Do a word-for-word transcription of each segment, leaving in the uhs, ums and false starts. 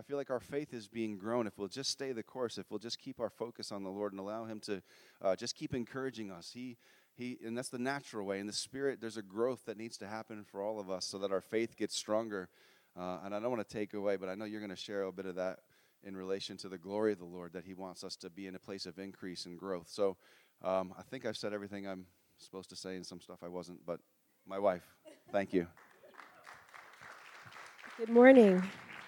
feel like our faith is being grown if we'll just stay the course, if we'll just keep our focus on the Lord and allow him to uh, just keep encouraging us. He, he, and that's the natural way. In the Spirit, there's a growth that needs to happen for all of us so that our faith gets stronger. Uh, and I don't want to take away, but I know you're going to share a bit of that in relation to the glory of the Lord, that he wants us to be in a place of increase and growth. So um, I think I've said everything I'm supposed to say, and some stuff I wasn't, but my wife, thank you. Good morning.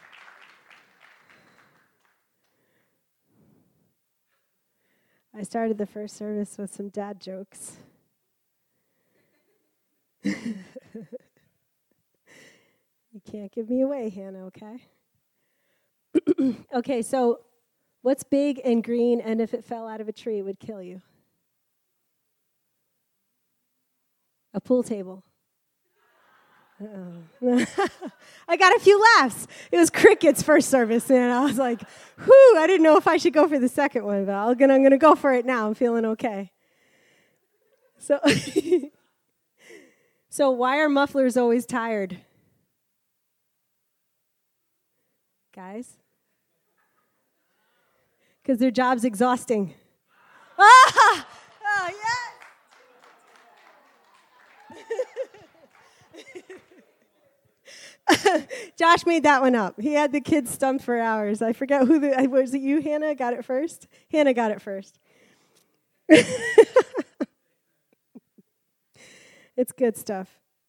I started the first service with some dad jokes. You can't give me away, Hannah, okay? Okay, so what's big and green, and if it fell out of a tree, it would kill you? A pool table. Uh-oh. I got a few laughs. It was crickets first service, and I was like, whew, I didn't know if I should go for the second one, but I'm going to go for it now. I'm feeling okay. So, so why are mufflers always tired? Guys? Because their job's exhausting. Ah! Oh, yes! Josh made that one up. He had the kids stumped for hours. I forget who the, was it you, Hannah, got it first? Hannah got it first. It's good stuff.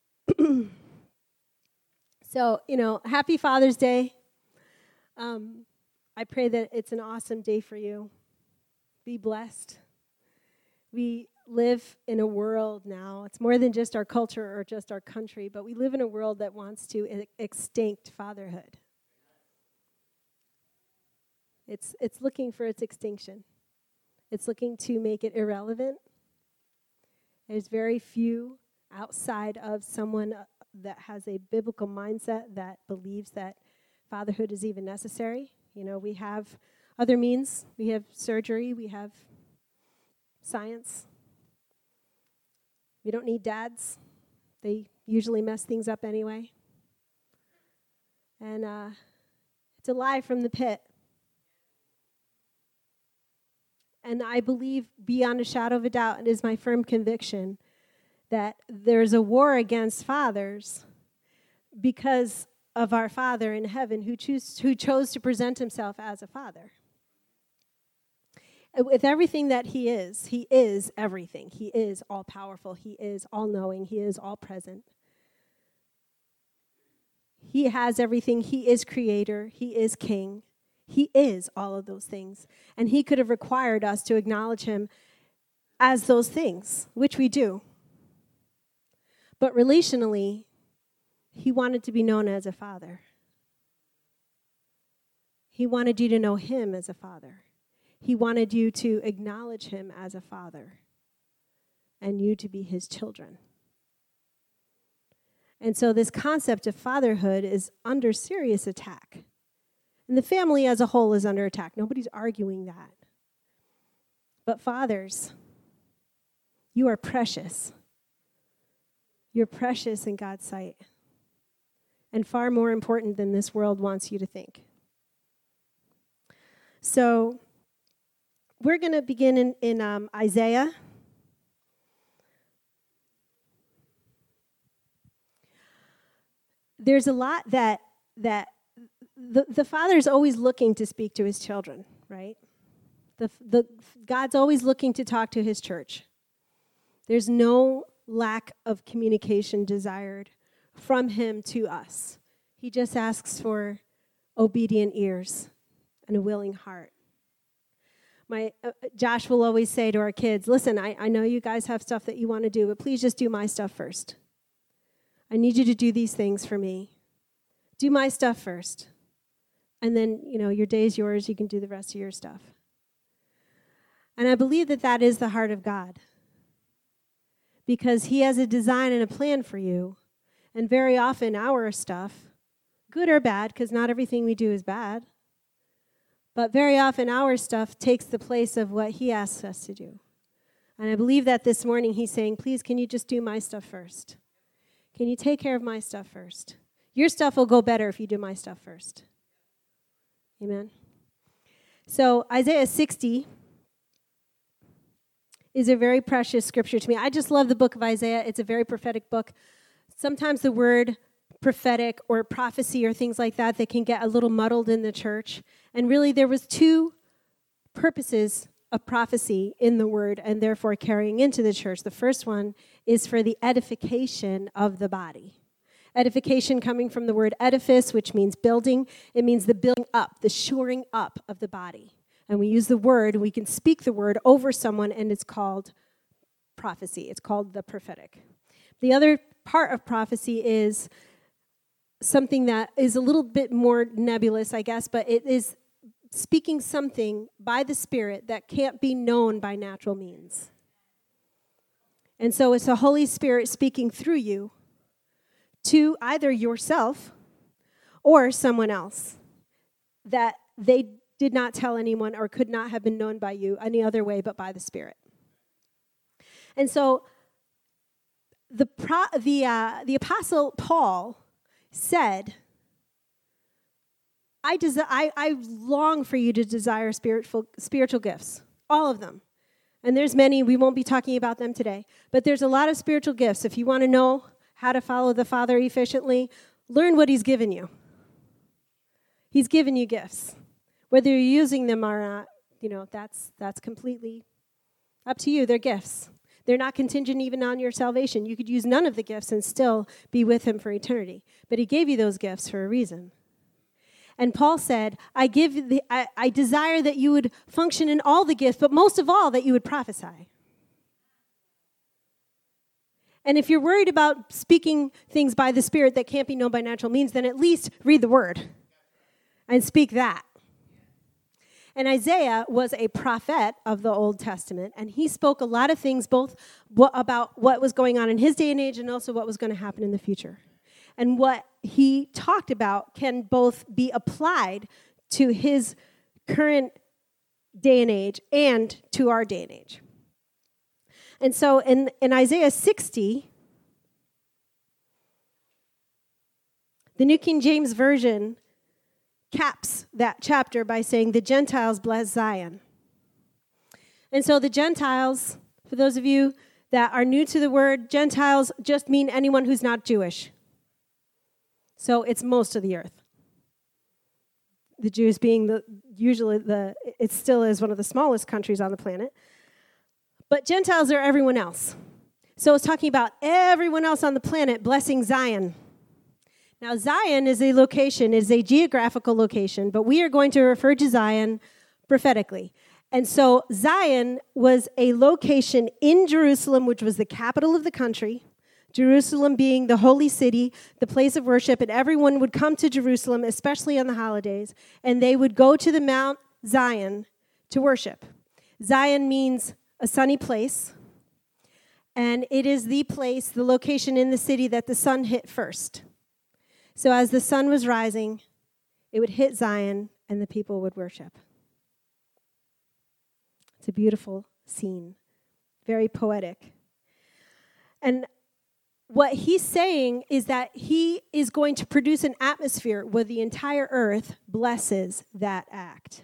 So, you know, happy Father's Day. Um, I pray that it's an awesome day for you. Be blessed. We live in a world now, it's more than just our culture or just our country, but we live in a world that wants to e- extinct fatherhood. It's it's looking for its extinction. It's looking to make it irrelevant. There's very few outside of someone that has a biblical mindset that believes that fatherhood is even necessary. You know, we have other means. We have surgery. We have science. We don't need dads. They usually mess things up anyway. And uh, it's a lie from the pit. And I believe beyond a shadow of a doubt, it is my firm conviction that there's a war against fathers because of our Father in heaven who, choose, who chose to present himself as a father. With everything that he is, he is everything. He is all-powerful. He is all-knowing. He is all-present. He has everything. He is creator. He is king. He is all of those things. And he could have required us to acknowledge him as those things, which we do. But relationally, he wanted to be known as a father. He wanted you to know him as a father. He wanted you to acknowledge him as a father and you to be his children. And so this concept of fatherhood is under serious attack. And the family as a whole is under attack. Nobody's arguing that. But fathers, you are precious. You're precious in God's sight. And far more important than this world wants you to think. So we're going to begin in, in um, Isaiah. There's a lot that that the, the Father's always looking to speak to his children, right? The, the God's always looking to talk to his church. There's no lack of communication desired from him to us. He just asks for obedient ears and a willing heart. My uh, Josh will always say to our kids, listen, I, I know you guys have stuff that you want to do, but please just do my stuff first. I need you to do these things for me. Do my stuff first. And then, you know, your day is yours. You can do the rest of your stuff. And I believe that that is the heart of God. Because he has a design and a plan for you. And very often our stuff, good or bad, because not everything we do is bad, but very often our stuff takes the place of what he asks us to do. And I believe that this morning he's saying, please, can you just do my stuff first? Can you take care of my stuff first? Your stuff will go better if you do my stuff first. Amen. So Isaiah sixty is a very precious scripture to me. I just love the book of Isaiah. It's a very prophetic book. Sometimes the word prophetic or prophecy or things like that, they can get a little muddled in the church. And really there was two purposes of prophecy in the word and therefore carrying into the church. The first one is for the edification of the body. Edification coming from the word edifice, which means building. It means the building up, the shoring up of the body. And we use the word, we can speak the word over someone, and it's called prophecy. It's called the prophetic. The other part of prophecy is something that is a little bit more nebulous, I guess, but it is speaking something by the Spirit that can't be known by natural means. And so it's the Holy Spirit speaking through you to either yourself or someone else that they did not tell anyone or could not have been known by you any other way but by the Spirit. And so the pro, the uh, the Apostle Paul said, I, desi- I I long for you to desire spiritual spiritual gifts, all of them. And there's many, we won't be talking about them today, but there's a lot of spiritual gifts. If you want to know how to follow the Father efficiently, learn what he's given you. He's given you gifts. Whether you're using them or not, you know, that's that's completely up to you. They're gifts. They're not contingent even on your salvation. You could use none of the gifts and still be with him for eternity. But he gave you those gifts for a reason. And Paul said, I give the, I, I desire that you would function in all the gifts, but most of all, that you would prophesy. And if you're worried about speaking things by the Spirit that can't be known by natural means, then at least read the Word and speak that. And Isaiah was a prophet of the Old Testament, and he spoke a lot of things, both about what was going on in his day and age and also what was going to happen in the future. And what he talked about can both be applied to his current day and age and to our day and age. And so in, in Isaiah sixty, the New King James Version caps that chapter by saying, the Gentiles bless Zion. And so the Gentiles, for those of you that are new to the word, Gentiles just mean anyone who's not Jewish. So it's most of the earth. The Jews being the usually the, it still is one of the smallest countries on the planet. But Gentiles are everyone else. So it's talking about everyone else on the planet blessing Zion. Now, Zion is a location, is a geographical location, but we are going to refer to Zion prophetically. And so Zion was a location in Jerusalem, which was the capital of the country, Jerusalem being the holy city, the place of worship, and everyone would come to Jerusalem, especially on the holidays, and they would go to the Mount Zion to worship. Zion means a sunny place, and it is the place, the location in the city that the sun hit first. So as the sun was rising, it would hit Zion, and the people would worship. It's a beautiful scene, very poetic. And what he's saying is that he is going to produce an atmosphere where the entire earth blesses that act.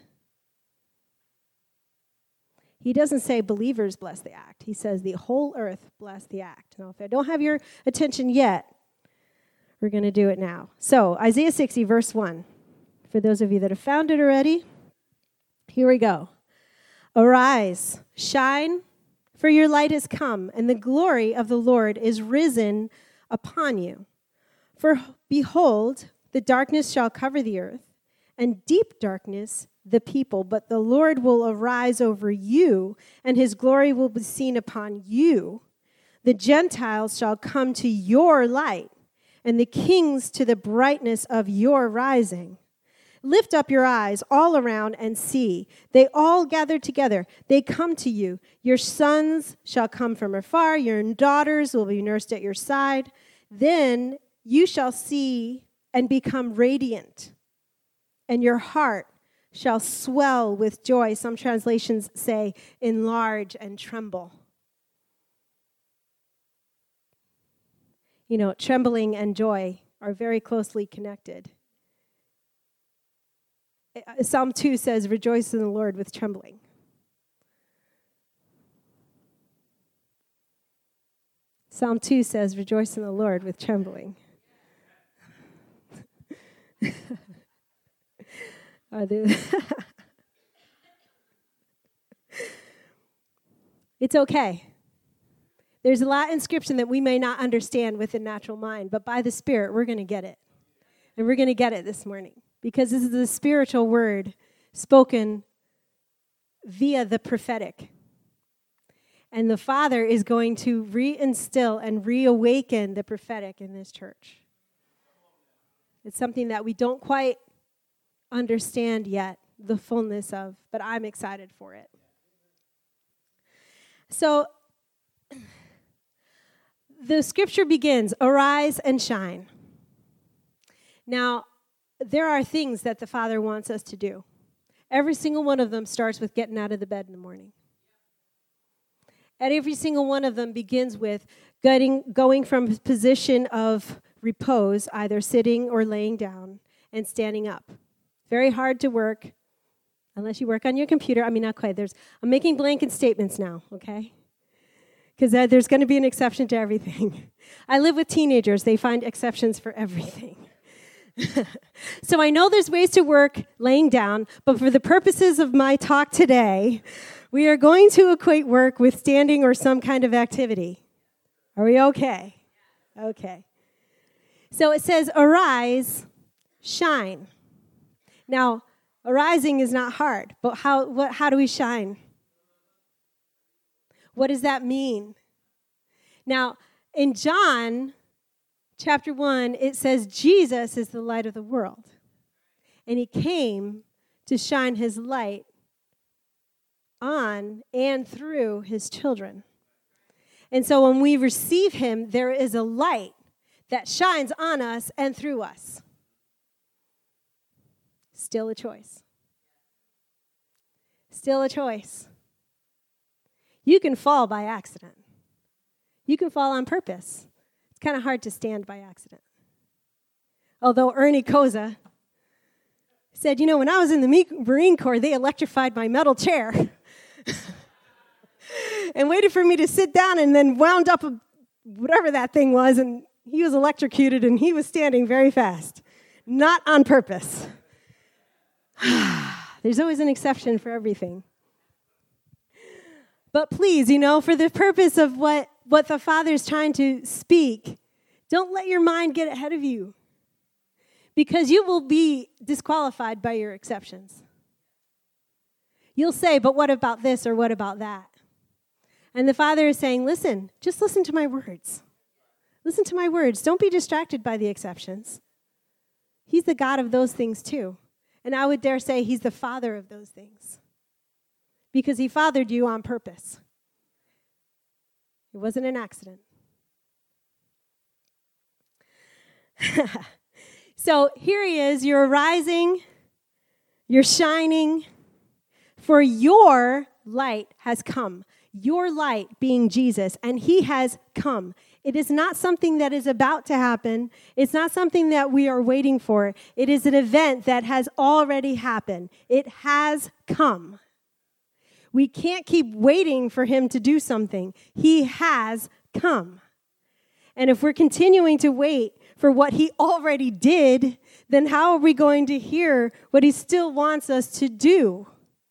He doesn't say believers bless the act. He says the whole earth bless the act. Now, if I don't have your attention yet, we're going to do it now. So, Isaiah sixty, verse one. For those of you that have found it already, here we go. Arise, shine, for your light has come, and the glory of the Lord is risen upon you. For behold, the darkness shall cover the earth, and deep darkness the people, but the Lord will arise over you, and his glory will be seen upon you. The Gentiles shall come to your light, and the kings to the brightness of your rising. Lift up your eyes all around and see. They all gather together. They come to you. Your sons shall come from afar. Your daughters will be nursed at your side. Then you shall see and become radiant, and your heart shall swell with joy. Some translations say, enlarge and tremble. You know, trembling and joy are very closely connected. uh, Psalm two says, rejoice in the Lord with trembling. Psalm two says, rejoice in the Lord with trembling. Are there It's okay. There's a lot in Scripture that we may not understand with the natural mind, but by the Spirit, we're going to get it. And we're going to get it this morning because this is a spiritual word spoken via the prophetic. And the Father is going to reinstill and reawaken the prophetic in this church. It's something that we don't quite understand yet, the fullness of, but I'm excited for it. So, the scripture begins, arise and shine. Now, there are things that the Father wants us to do. Every single one of them starts with getting out of the bed in the morning. And every single one of them begins with getting, going from a position of repose, either sitting or laying down, and standing up. Very hard to work, unless you work on your computer. I mean, not quite. There's, I'm making blanket statements now, okay? Because uh, there's going to be an exception to everything. I live with teenagers. They find exceptions for everything. So I know there's ways to work laying down, but for the purposes of my talk today, we are going to equate work with standing or some kind of activity. Are we okay? Okay. So it says, arise, shine. Now, arising is not hard, but how what, how do we shine? What does that mean? Now, in John chapter one, it says Jesus is the light of the world. And he came to shine his light on and through his children. And so when we receive him, there is a light that shines on us and through us. Still a choice. Still a choice. You can fall by accident. You can fall on purpose. It's kind of hard to stand by accident. Although Ernie Koza said, you know, when I was in the Marine Corps, they electrified my metal chair and waited for me to sit down and then wound up a, whatever that thing was, and he was electrocuted and he was standing very fast. Not on purpose. There's always an exception for everything. But please, you know, for the purpose of what, what the Father's trying to speak, don't let your mind get ahead of you. Because you will be disqualified by your exceptions. You'll say, but what about this or what about that? And the Father is saying, listen, just listen to my words. Listen to my words. Don't be distracted by the exceptions. He's the God of those things too. And I would dare say he's the Father of those things. Because he fathered you on purpose. It wasn't an accident. So here he is, you're arising, you're shining, for your light has come. Your light being Jesus, and he has come. It is not something that is about to happen. It's not something that we are waiting for. It is an event that has already happened. It has come. We can't keep waiting for him to do something. He has come. And if we're continuing to wait for what he already did, then how are we going to hear what he still wants us to do?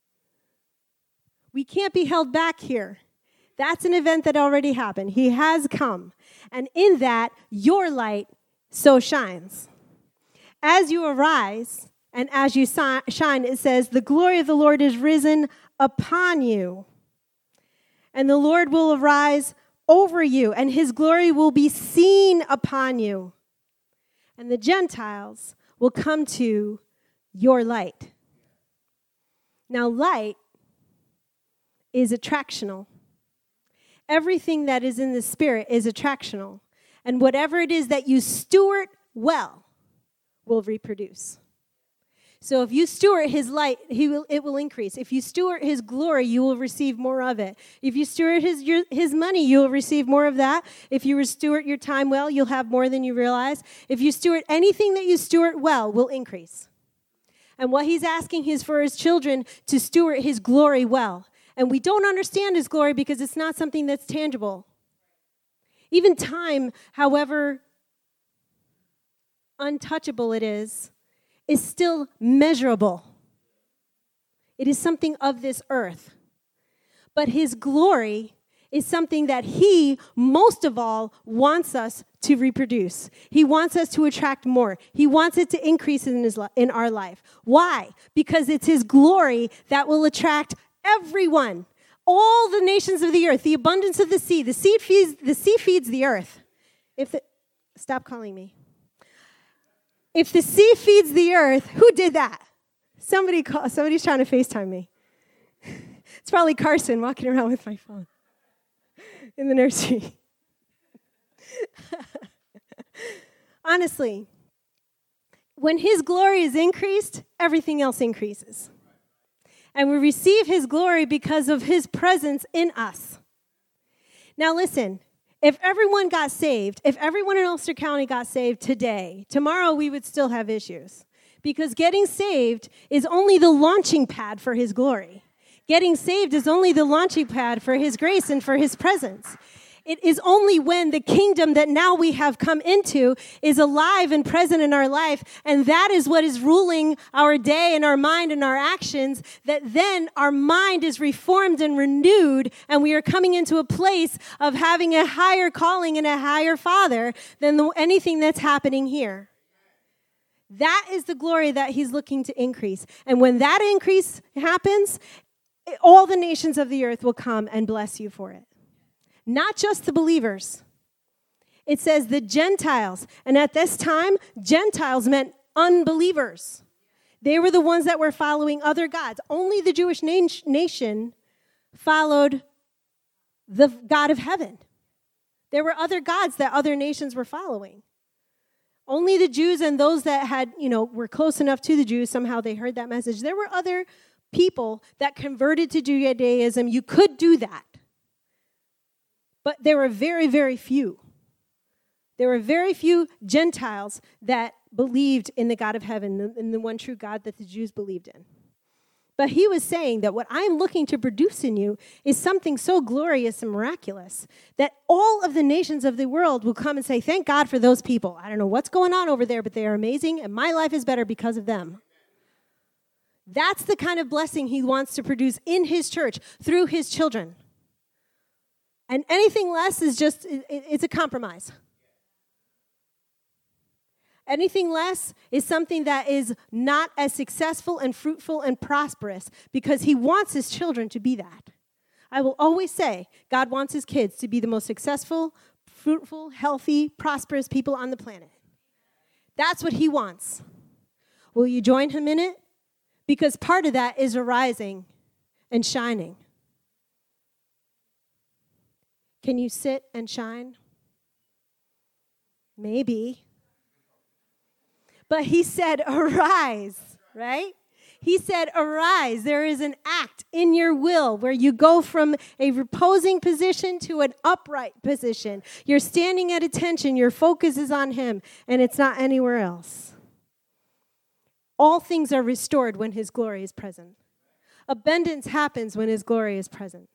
We can't be held back here. That's an event that already happened. He has come. And in that, your light so shines. As you arise and as you shine, it says, the glory of the Lord is risen upon you. And the Lord will arise over you, and his glory will be seen upon you. And the Gentiles will come to your light. Now, light is attractional. Everything that is in the Spirit is attractional. And whatever it is that you steward well will reproduce. So if you steward his light, he will, it will increase. If you steward his glory, you will receive more of it. If you steward his, your, his money, you will receive more of that. If you steward your time well, you'll have more than you realize. If you steward anything that you steward well, will increase. And what he's asking is for his children to steward his glory well. And we don't understand his glory because it's not something that's tangible. Even time, however untouchable it is, is still measurable. It is something of this earth. But his glory is something that he, most of all, wants us to reproduce. He wants us to attract more. He wants it to increase in, his li- in our life. Why? Because it's his glory that will attract everyone, all the nations of the earth, the abundance of the sea. The sea feeds the, sea feeds the earth. If the, stop calling me. If the sea feeds the earth, who did that? Somebody call, somebody's trying to FaceTime me. It's probably Carson walking around with my phone in the nursery. Honestly, when his glory is increased, everything else increases. And we receive his glory because of his presence in us. Now listen, if everyone got saved, if everyone in Ulster County got saved today, tomorrow we would still have issues. Because getting saved is only the launching pad for his glory. Getting saved is only the launching pad for his grace and for his presence. It is only when the kingdom that now we have come into is alive and present in our life, and that is what is ruling our day and our mind and our actions, that then our mind is reformed and renewed, and we are coming into a place of having a higher calling and a higher Father than the, anything that's happening here. That is the glory that he's looking to increase. And when that increase happens, all the nations of the earth will come and bless you for it. Not just the believers. It says the Gentiles. And at this time, Gentiles meant unbelievers. They were the ones that were following other gods. Only the Jewish na- nation followed the God of heaven. There were other gods that other nations were following. Only the Jews and those that had, you know, were close enough to the Jews, somehow they heard that message. There were other people that converted to Judaism. You could do that. But there were very, very few. There were very few Gentiles that believed in the God of heaven, in the one true God that the Jews believed in. But he was saying that what I'm looking to produce in you is something so glorious and miraculous that all of the nations of the world will come and say, thank God for those people. I don't know what's going on over there, but they are amazing, and my life is better because of them. That's the kind of blessing he wants to produce in his church through his children. And anything less is just, it, it's a compromise. Anything less is something that is not as successful and fruitful and prosperous because he wants his children to be that. I will always say God wants his kids to be the most successful, fruitful, healthy, prosperous people on the planet. That's what he wants. Will you join him in it? Because part of that is arising and shining. Can you sit and shine? Maybe. But he said, arise, right? He said, arise. There is an act in your will where you go from a reposing position to an upright position. You're standing at attention. Your focus is on him, and it's not anywhere else. All things are restored when his glory is present. Abundance happens when his glory is present.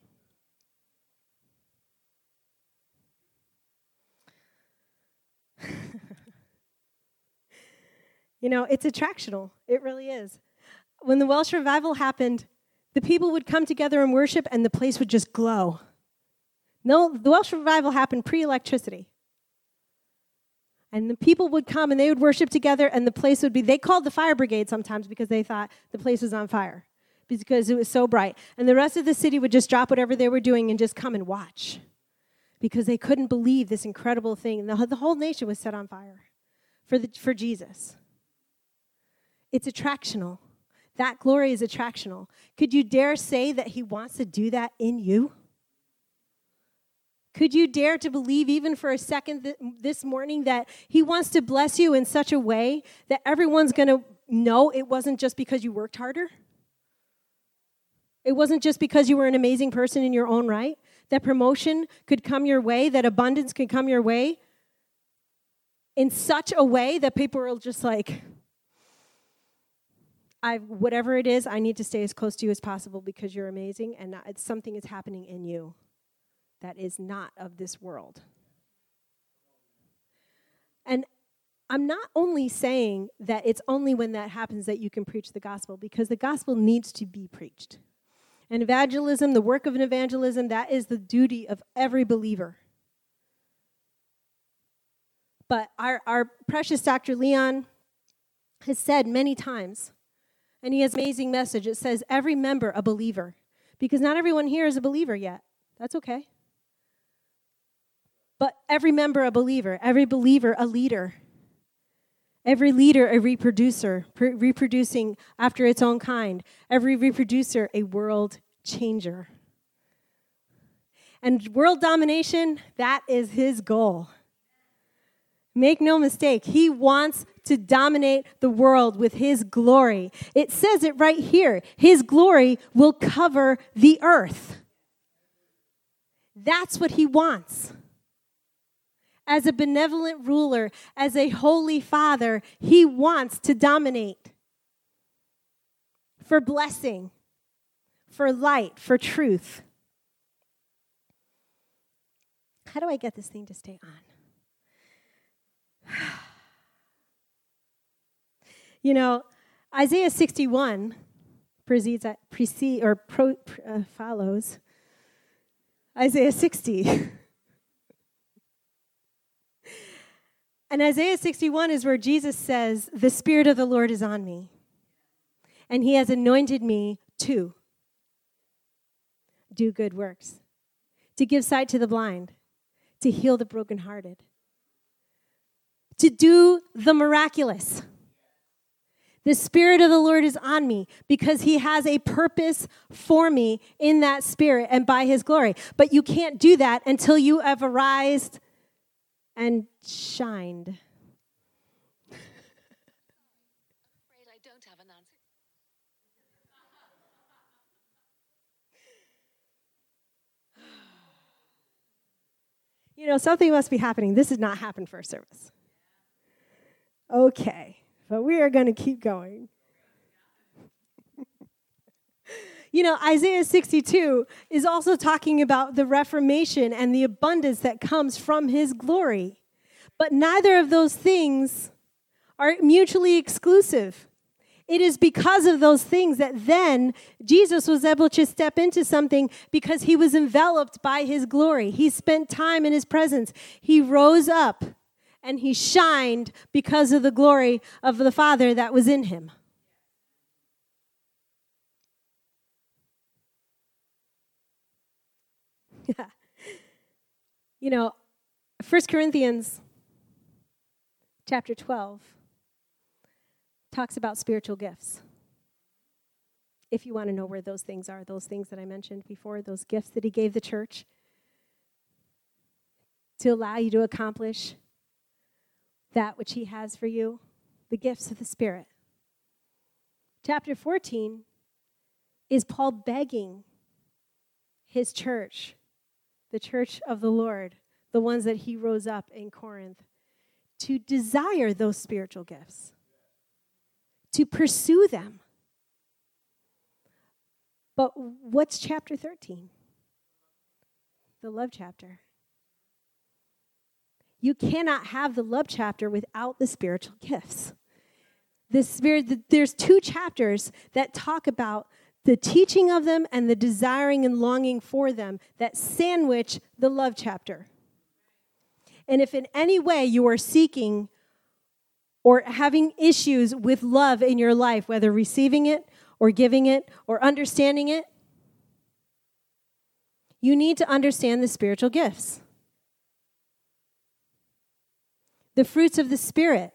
You know, it's attractional. It really is. When the Welsh revival happened, the people would come together and worship, and the place would just glow. No, the Welsh revival happened pre-electricity. And the people would come, and they would worship together, and the place would be, they called the fire brigade sometimes because they thought the place was on fire because it was so bright. And the rest of the city would just drop whatever they were doing and just come and watch because they couldn't believe this incredible thing. The, the whole nation was set on fire for the, for Jesus. It's attractional. That glory is attractional. Could you dare say that he wants to do that in you? Could you dare to believe even for a second th- this morning that he wants to bless you in such a way that everyone's going to know it wasn't just because you worked harder? It wasn't just because you were an amazing person in your own right? That promotion could come your way, that abundance could come your way in such a way that people are just like, I whatever it is, I need to stay as close to you as possible because you're amazing, and not, it's something is happening in you that is not of this world. And I'm not only saying that it's only when that happens that you can preach the gospel, because the gospel needs to be preached. And evangelism, the work of an evangelism, that is the duty of every believer. But our, our precious Doctor Leon has said many times, and he has an amazing message. It says, every member a believer. Because not everyone here is a believer yet. That's okay. But every member a believer. Every believer a leader. Every leader a reproducer, pr- reproducing after its own kind. Every reproducer a world changer. And world domination, that is his goal. Make no mistake, he wants to dominate the world with his glory. It says it right here. His glory will cover the earth. That's what he wants. As a benevolent ruler, as a holy father, he wants to dominate for blessing, for light, for truth. How do I get this thing to stay on? You know, Isaiah sixty-one precedes, precede, or pro, uh, follows Isaiah sixty. And Isaiah sixty-one is where Jesus says, the Spirit of the Lord is on me, and he has anointed me to do good works, to give sight to the blind, to heal the brokenhearted, to do the miraculous. The Spirit of the Lord is on me because he has a purpose for me in that Spirit and by his glory. But you can't do that until you have arisen and shined. I'm afraid I don't have an answer. You know, something must be happening. This did not happen first service. Okay, but we are going to keep going. You know, Isaiah sixty-two is also talking about the reformation and the abundance that comes from his glory. But neither of those things are mutually exclusive. It is because of those things that then Jesus was able to step into something because he was enveloped by his glory. He spent time in his presence. He rose up and he shined because of the glory of the Father that was in him. You know, First Corinthians chapter twelve talks about spiritual gifts. If you want to know where those things are, those things that I mentioned before, those gifts that he gave the church to allow you to accomplish that which he has for you, the gifts of the Spirit. Chapter fourteen is Paul begging his church, the church of the Lord, the ones that he rose up in Corinth, to desire those spiritual gifts, to pursue them. But what's chapter thirteen? The love chapter. You cannot have the love chapter without the spiritual gifts. The spirit, there's two chapters that talk about the teaching of them and the desiring and longing for them that sandwich the love chapter. And if in any way you are seeking or having issues with love in your life, whether receiving it or giving it or understanding it, you need to understand the spiritual gifts. The fruits of the Spirit.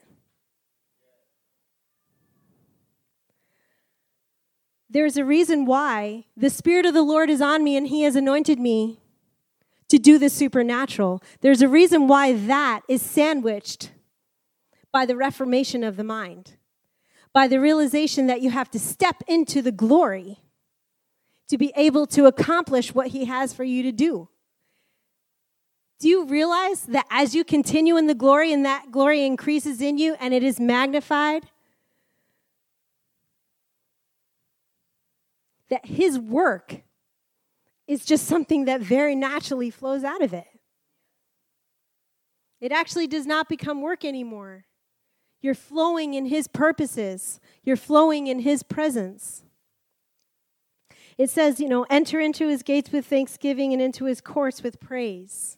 There's a reason why the Spirit of the Lord is on me and he has anointed me to do the supernatural. There's a reason why that is sandwiched by the reformation of the mind, by the realization that you have to step into the glory to be able to accomplish what he has for you to do. Do you realize that as you continue in the glory and that glory increases in you and it is magnified, that his work is just something that very naturally flows out of it. It actually does not become work anymore. You're flowing in his purposes. You're flowing in his presence. It says, you know, enter into his gates with thanksgiving and into his courts with praise.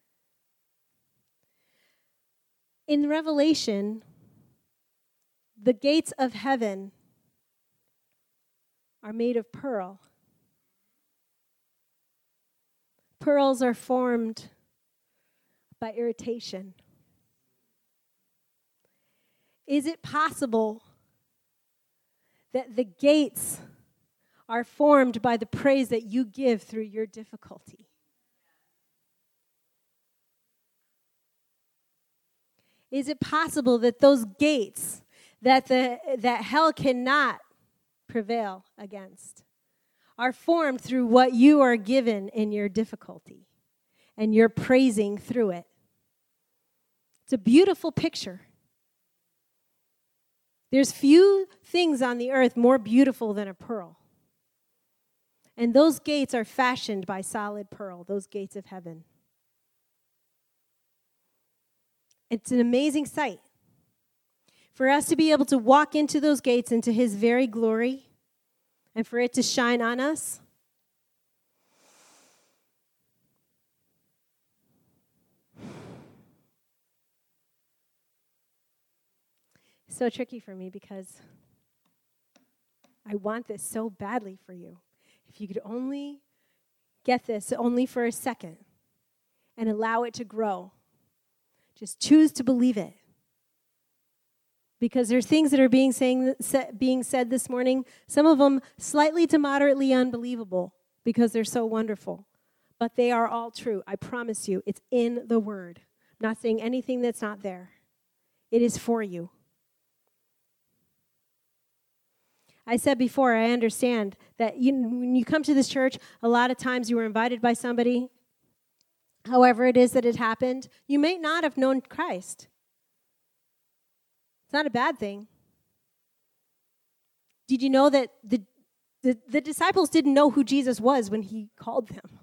In Revelation, the gates of heaven are made of pearl. Pearls are formed by irritation. Is it possible that the gates are formed by the praise that you give through your difficulty? Is it possible that those gates that the that hell cannot prevail against are formed through what you are given in your difficulty and you're praising through it? It's a beautiful picture. There's few things on the earth more beautiful than a pearl. And those gates are fashioned by solid pearl, those gates of heaven. It's an amazing sight. For us to be able to walk into those gates, into his very glory, and for it to shine on us. It's so tricky for me because I want this so badly for you. If you could only get this only for a second and allow it to grow. Just choose to believe it. Because there's things that are being saying, being said this morning, some of them slightly to moderately unbelievable because they're so wonderful. But they are all true. I promise you, it's in the Word. I'm not saying anything that's not there. It is for you. I said before, I understand that you, when you come to this church, a lot of times you were invited by somebody. However it is that it happened, you may not have known Christ. It's not a bad thing. Did you know that the, the, the disciples didn't know who Jesus was when he called them?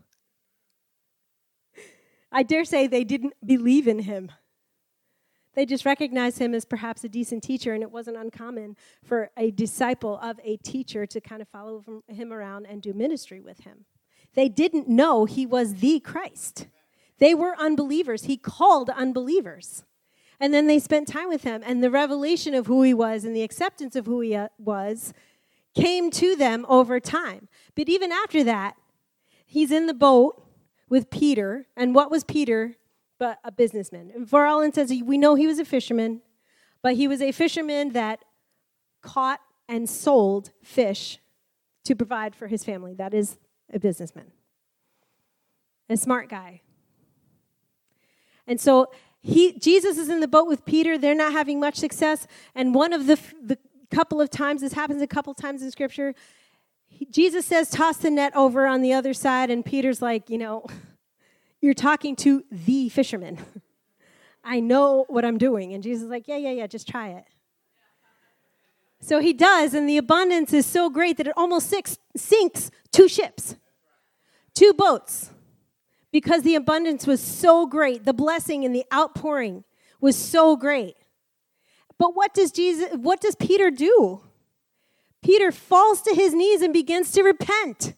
I dare say they didn't believe in him. They just recognized him as perhaps a decent teacher, and it wasn't uncommon for a disciple of a teacher to kind of follow him around and do ministry with him. They didn't know he was the Christ. They were unbelievers. He called unbelievers. And then they spent time with him, and the revelation of who he was and the acceptance of who he uh, was came to them over time. But even after that, he's in the boat with Peter, and what was Peter but a businessman? And for all intents, we know he was a fisherman, but he was a fisherman that caught and sold fish to provide for his family. That is a businessman. A smart guy. And so he, Jesus is in the boat with Peter. They're not having much success. And one of the, the couple of times, this happens a couple times in Scripture, he, Jesus says, toss the net over on the other side. And Peter's like, you know, you're talking to the fisherman. I know what I'm doing. And Jesus is like, yeah, yeah, yeah, just try it. So he does, and the abundance is so great that it almost sinks, sinks two ships, two boats. Because the abundance was so great, the blessing and the outpouring was so great. But what does Jesus, what does Peter do? Peter falls to his knees and begins to repent.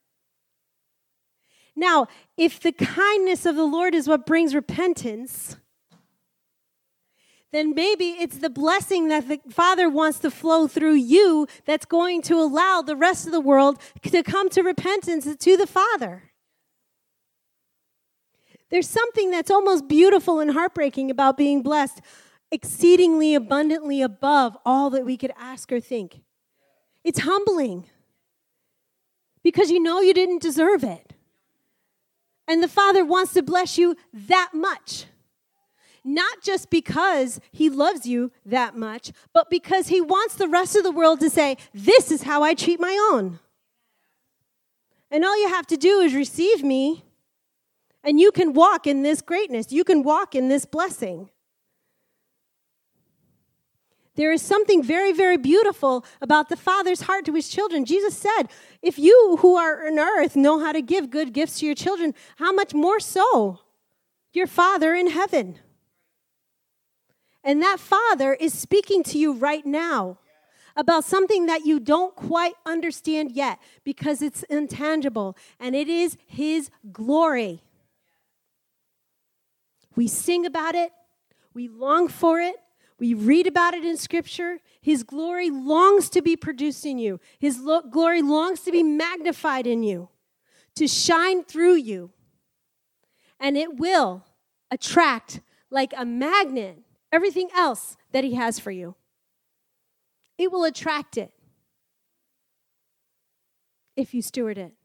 Now, if the kindness of the Lord is what brings repentance, then maybe it's the blessing that the Father wants to flow through you that's going to allow the rest of the world to come to repentance to the Father. There's something that's almost beautiful and heartbreaking about being blessed exceedingly abundantly above all that we could ask or think. It's humbling because you know you didn't deserve it. And the Father wants to bless you that much. Not just because he loves you that much, but because he wants the rest of the world to say, this is how I treat my own. And all you have to do is receive me, and you can walk in this greatness. You can walk in this blessing. There is something very, very beautiful about the Father's heart to his children. Jesus said, if you who are on earth know how to give good gifts to your children, how much more so your Father in heaven? And that Father is speaking to you right now about something that you don't quite understand yet because it's intangible, and it is his glory. We sing about it. We long for it. We read about it in Scripture. His glory longs to be produced in you. His lo- glory longs to be magnified in you, to shine through you. And it will attract like a magnet everything else that he has for you. It will attract it if you steward it,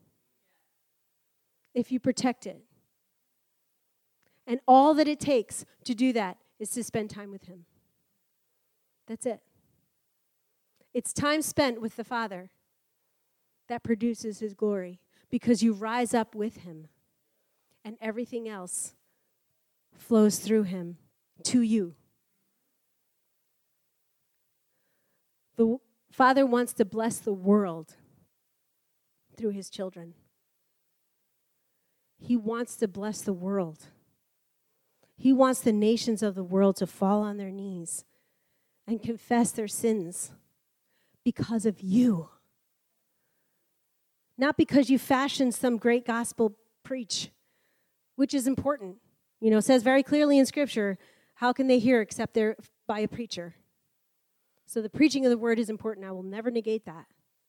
if you protect it. And all that it takes to do that is to spend time with him. That's it. It's time spent with the Father that produces his glory, because you rise up with him and everything else flows through him to you. The Father wants to bless the world through his children. He wants to bless the world. He wants the nations of the world to fall on their knees and confess their sins because of you. Not because you fashioned some great gospel preach, which is important. You know, it says very clearly in Scripture, how can they hear except they're by a preacher? So the preaching of the word is important. I will never negate that.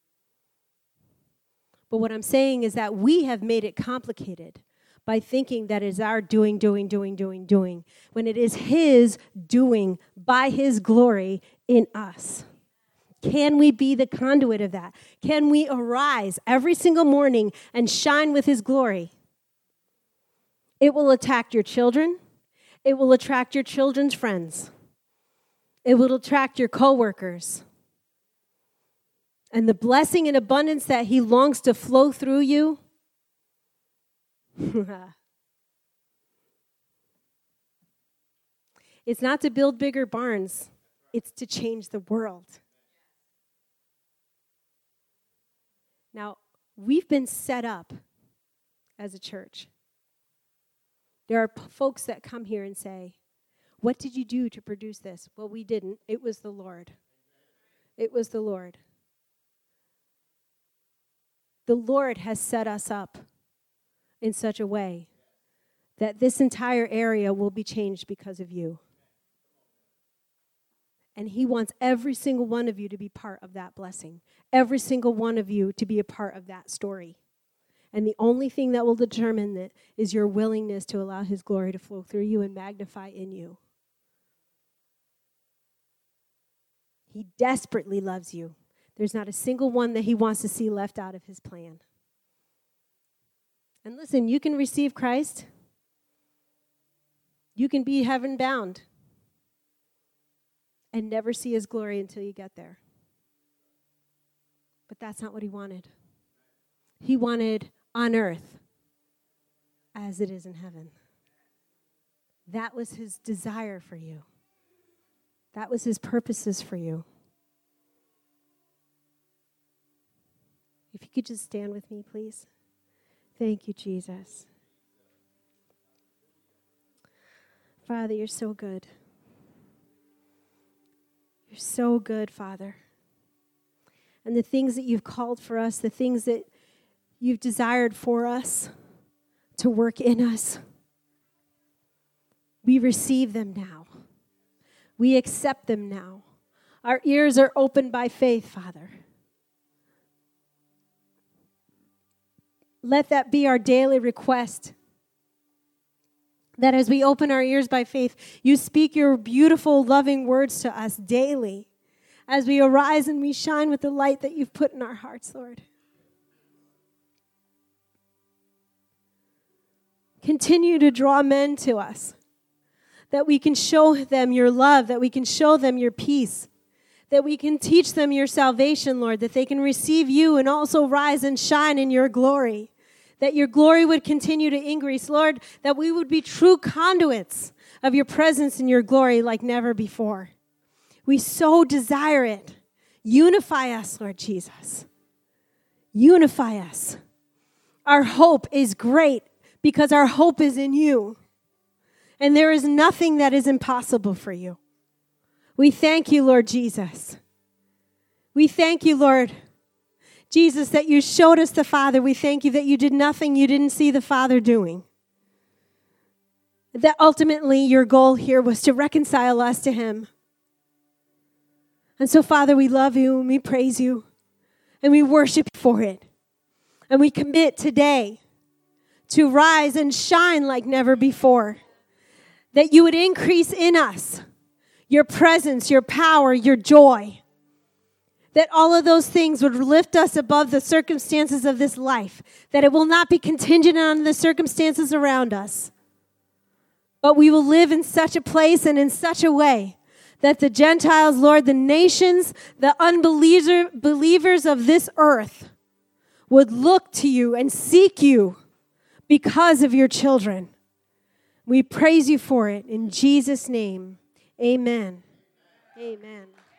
But what I'm saying is that we have made it complicated by thinking that it is our doing, doing, doing, doing, doing, when it is his doing by his glory in us. Can we be the conduit of that? Can we arise every single morning and shine with his glory? It will attract your children. It will attract your children's friends. It will attract your coworkers. And the blessing and abundance that he longs to flow through you, it's not to build bigger barns. It's to change the world. Now, we've been set up as a church. There are p- folks that come here and say, what did you do to produce this? Well, we didn't. It was the Lord. It was the Lord. The Lord has set us up in such a way that this entire area will be changed because of you. And he wants every single one of you to be part of that blessing. Every single one of you to be a part of that story. And the only thing that will determine it is your willingness to allow his glory to flow through you and magnify in you. He desperately loves you. There's not a single one that he wants to see left out of his plan. And listen, you can receive Christ. You can be heaven bound and never see his glory until you get there. But that's not what he wanted. He wanted on earth as it is in heaven. That was his desire for you. That was his purposes for you. If you could just stand with me, please. Thank you, Jesus. Father, you're so good. You're so good, Father. And the things that you've called for us, the things that you've desired for us to work in us, we receive them now. We accept them now. Our ears are opened by faith, Father. Let that be our daily request. That as we open our ears by faith, you speak your beautiful, loving words to us daily. As we arise and we shine with the light that you've put in our hearts, Lord. Continue to draw men to us. That we can show them your love, that we can show them your peace, that we can teach them your salvation, Lord, that they can receive you and also rise and shine in your glory, that your glory would continue to increase, Lord, that we would be true conduits of your presence and your glory like never before. We so desire it. Unify us, Lord Jesus. Unify us. Our hope is great because our hope is in you. And there is nothing that is impossible for you. We thank you, Lord Jesus. We thank you, Lord Jesus, that you showed us the Father. We thank you that you did nothing you didn't see the Father doing. That ultimately your goal here was to reconcile us to him. And so, Father, we love you and we praise you and we worship you for it. And we commit today to rise and shine like never before. That you would increase in us your presence, your power, your joy. That all of those things would lift us above the circumstances of this life. That it will not be contingent on the circumstances around us. But we will live in such a place and in such a way that the Gentiles, Lord, the nations, the unbeliever believers of this earth would look to you and seek you because of your children. We praise you for it in Jesus' name. Amen. Amen.